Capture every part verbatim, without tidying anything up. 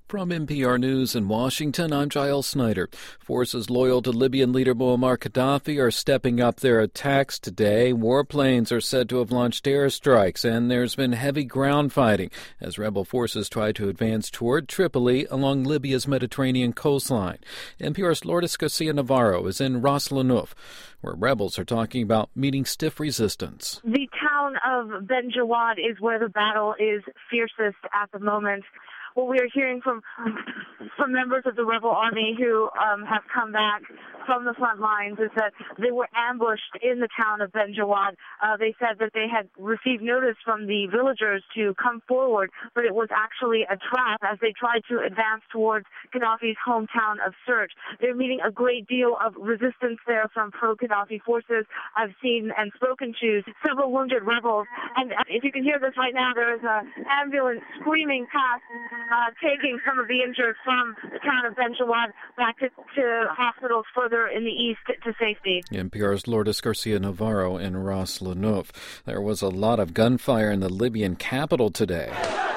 From N P R News in Washington, I'm Giles Snyder. Forces loyal to Libyan leader Muammar Gaddafi are stepping up their attacks today. Warplanes are said to have launched airstrikes, and there's been heavy ground fighting as rebel forces try to advance toward Tripoli along Libya's Mediterranean coastline. N P R's Lourdes Garcia Navarro is in Ras Lanuf, where rebels are talking about meeting stiff resistance. The town of Ben Jawad is where the battle is fiercest at the moment. What we are hearing from from members of the rebel army who um, have come back from the front lines is that they were ambushed in the town of Ben Jawad. Uh, they said that they had received notice from the villagers to come forward, but it was actually a trap as they tried to advance towards Gaddafi's hometown of Sirte. They're meeting a great deal of resistance there from pro-Gaddafi forces. I've seen and spoken to several wounded rebels, and if you can hear this right now, there is an ambulance screaming past, uh, taking some of the injured from the town of Ben Jawad back to, to hospitals further in the east to safety. N P R's Lourdes Garcia Navarro in Ras Lanuf. There was a lot of gunfire in the Libyan capital today.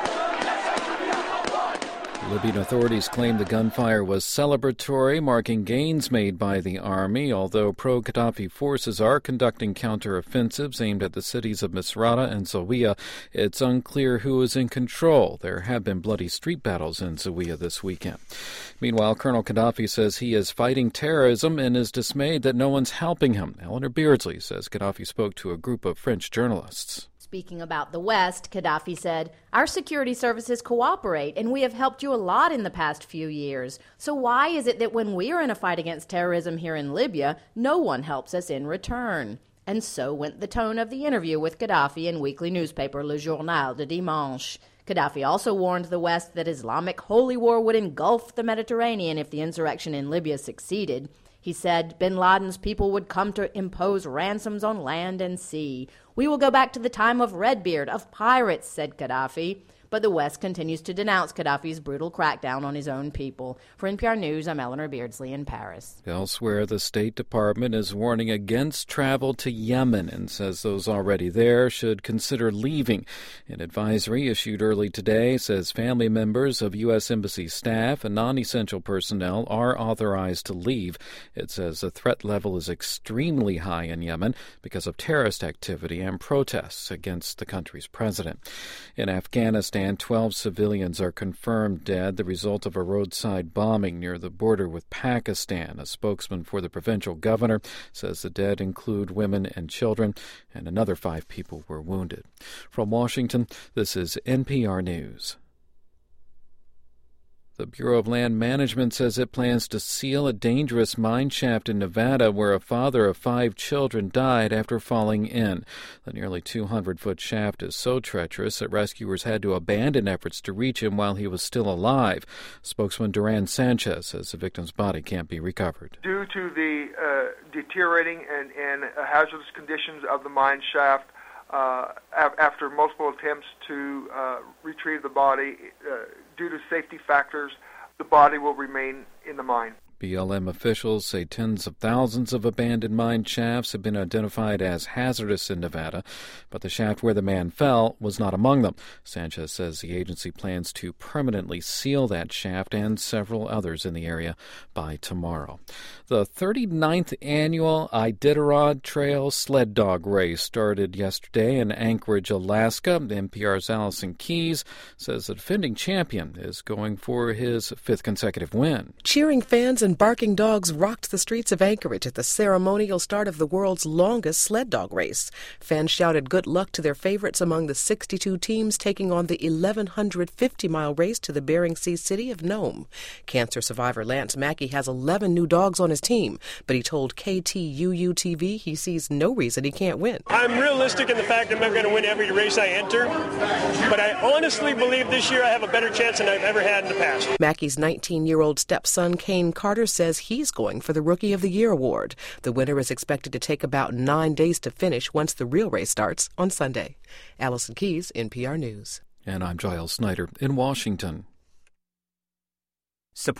Libyan authorities claim the gunfire was celebratory, marking gains made by the army, although pro-Gaddafi forces are conducting counter-offensives aimed at the cities of Misrata and Zawiya. It's unclear who is in control. There have been bloody street battles in Zawiya this weekend. Meanwhile, Colonel Gaddafi says he is fighting terrorism and is dismayed that no one's helping him. Eleanor Beardsley says Gaddafi spoke to a group of French journalists. Speaking about the West, Gaddafi said, "Our security services cooperate, and we have helped you a lot in the past few years. So why is it that when we are in a fight against terrorism here in Libya, no one helps us in return?" And so went the tone of the interview with Gaddafi in weekly newspaper Le Journal du Dimanche. Gaddafi also warned the West that Islamic holy war would engulf the Mediterranean if the insurrection in Libya succeeded. He said bin Laden's people would come to impose ransoms on land and sea. "We will go back to the time of Redbeard, of pirates," said Gaddafi. But the West continues to denounce Gaddafi's brutal crackdown on his own people. For N P R News, I'm Eleanor Beardsley in Paris. Elsewhere, the State Department is warning against travel to Yemen and says those already there should consider leaving. An advisory issued early today says family members of U S Embassy staff and non-essential personnel are authorized to leave. It says the threat level is extremely high in Yemen because of terrorist activity and protests against the country's president. In Afghanistan, twelve civilians are confirmed dead, the result of a roadside bombing near the border with Pakistan. A spokesman for the provincial governor says the dead include women and children, and another five people were wounded. From Washington, this is N P R News. The Bureau of Land Management says it plans to seal a dangerous mine shaft in Nevada where a father of five children died after falling in. The nearly two hundred foot shaft is so treacherous that rescuers had to abandon efforts to reach him while he was still alive. Spokesman Duran Sanchez says the victim's body can't be recovered. Due to the uh, deteriorating and, and hazardous conditions of the mine shaft, Uh, after multiple attempts to uh, retrieve the body, uh, due to safety factors, the body will remain in the mine. B L M officials say tens of thousands of abandoned mine shafts have been identified as hazardous in Nevada, but the shaft where the man fell was not among them. Sanchez says the agency plans to permanently seal that shaft and several others in the area by tomorrow. The thirty-ninth annual Iditarod Trail Sled Dog Race started yesterday in Anchorage, Alaska. N P R's Allison Keyes says the defending champion is going for his fifth consecutive win. Cheering fans and barking dogs rocked the streets of Anchorage at the ceremonial start of the world's longest sled dog race. Fans shouted good luck to their favorites among the sixty-two teams taking on the eleven fifty mile race to the Bering Sea city of Nome. Cancer survivor Lance Mackey has eleven new dogs on his team, but he told K T U U T V he sees no reason he can't win. I'm realistic in the fact that I'm not going to win every race I enter, but I honestly believe this year I have a better chance than I've ever had in the past. Mackey's nineteen-year-old stepson, Kane Carter, says he's going for the Rookie of the Year award. The winner is expected to take about nine days to finish once the real race starts on Sunday. Allison Keyes, N P R News. And I'm Giles Snyder in Washington.